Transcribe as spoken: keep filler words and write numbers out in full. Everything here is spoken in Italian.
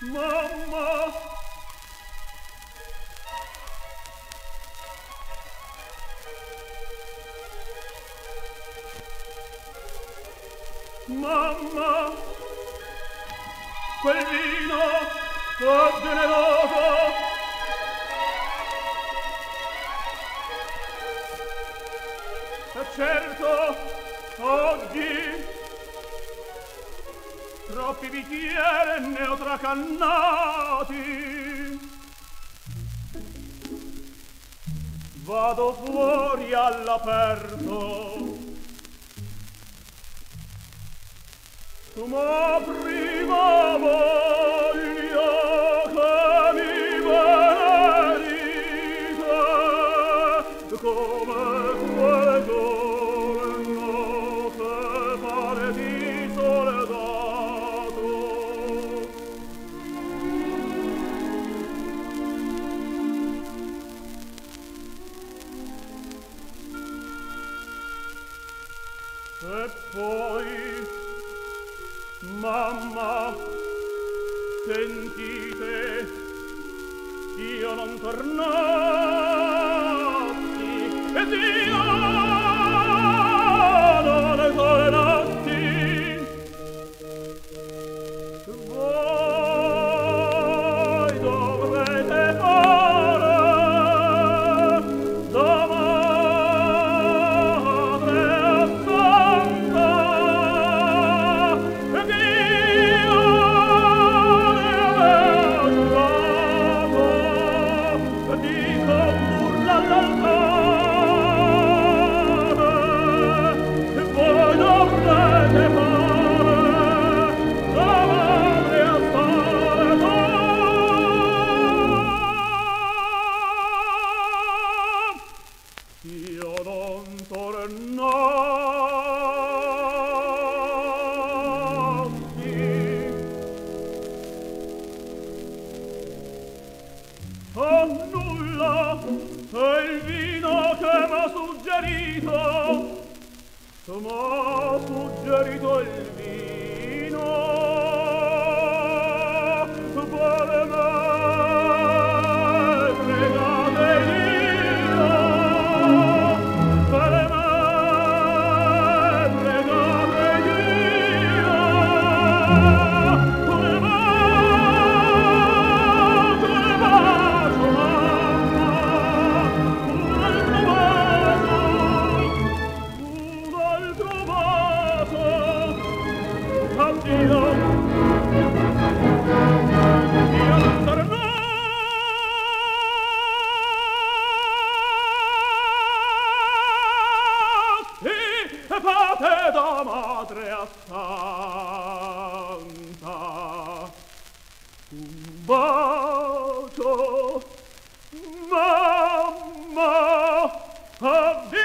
Mamma! Mamma! Quel vino è generoso! E certo, oggi troppi bicchieri ne ho tracannati. Vado fuori all'aperto. Ma prima voglio che mi benedite come quel giorno che pare di soldato. E poi, mamma, sentite, io non tornassi, ed io non ne tornassi. Voi dovrete fare da madre assanta, ed io dico urla all'altare, e voi dovrete fare da madre assanta. Io non tornassi. Oh, nulla, è il vino che m'ha suggerito, m'ha suggerito il vino, per me fregate io, per me fregate io, per me fate da madre assanta un bacio, mamma, addio.